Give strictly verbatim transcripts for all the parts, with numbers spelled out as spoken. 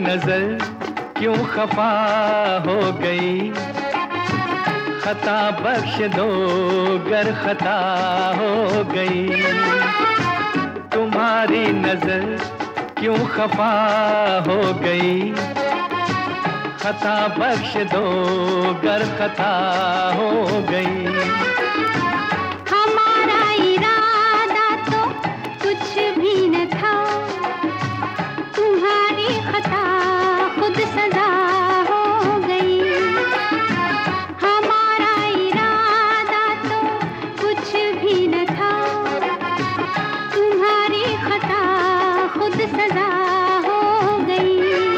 नजर क्यों खफा हो गई, खता बख्श दो गर खता हो गई। तुम्हारी नजर क्यों खफा हो गई, खता बख्श दो गर खता हो गई। हमारा इरादा तो कुछ भी न था, तुम्हारी खता खुद सजा हो गई। हमारा इरादा तो कुछ भी न था, तुम्हारी खता खुद सजा हो गई।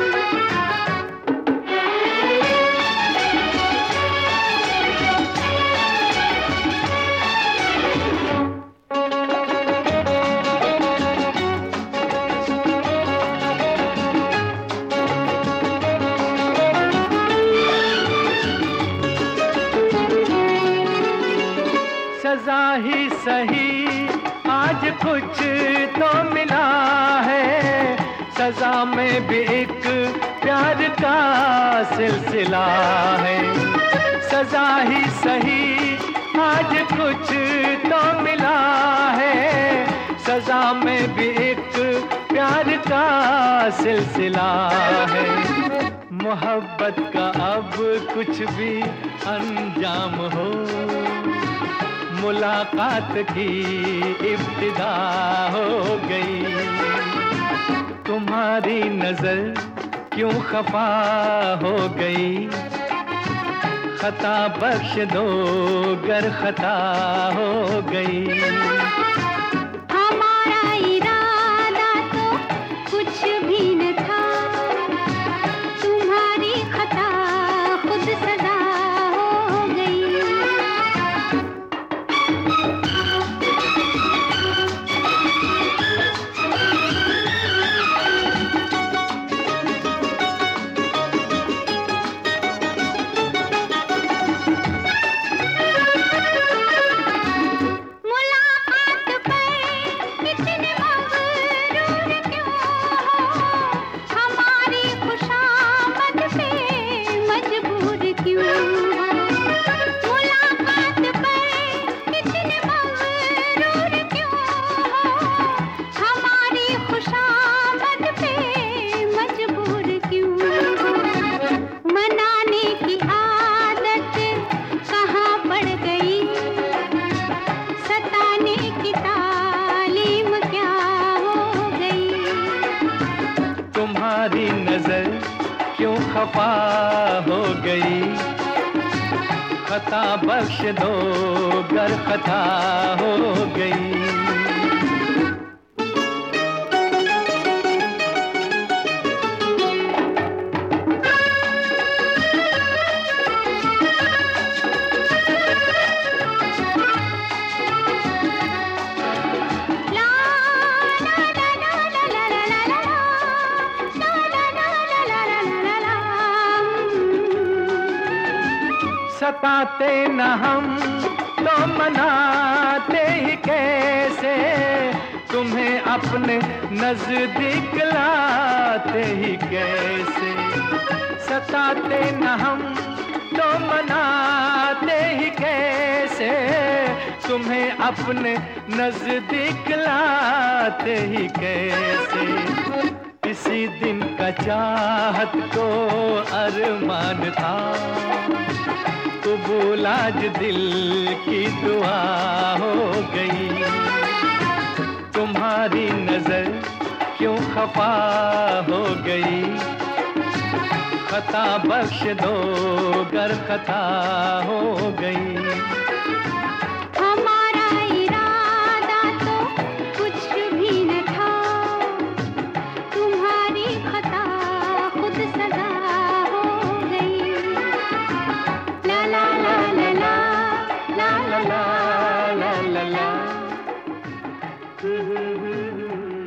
सजा ही सही आज कुछ तो मिला है, सजा में भी एक प्यार का सिलसिला है। सजा ही सही आज कुछ तो मिला है, सजा में भी एक प्यार का सिलसिला है। मोहब्बत का अब कुछ भी अंजाम हो, मुलाकात की इब्तिदा हो गई। तुम्हारी नजर क्यों खफा हो गई, खता बख्श दो गर खता हो गई। हमारा इरादा तो कुछ भी न था, तुम्हारी खता खुद सजा हो गई। तुम्हारी नजर क्यों खफा हो गई, खता बख्श दो गर खता हो गई। सताते न हम तो मनाते ही कैसे, तुम्हें अपने नजदीक लाते ही कैसे। सताते न हम तो मनाते ही कैसे, तुम्हें अपने नजदीक लाते ही कैसे। किसी दिन का चाहत को अरमान था, कबूल आज दिल की दुआ हो गई। तुम्हारी नजर क्यों खफा हो गई, खता बख्श दो गर खता हो गई। हमारा इरादा तो कुछ भी न था, तुम्हारी खता खुद सजा हो गई। ला ला ला ला ला ला ला ला ला ला ला।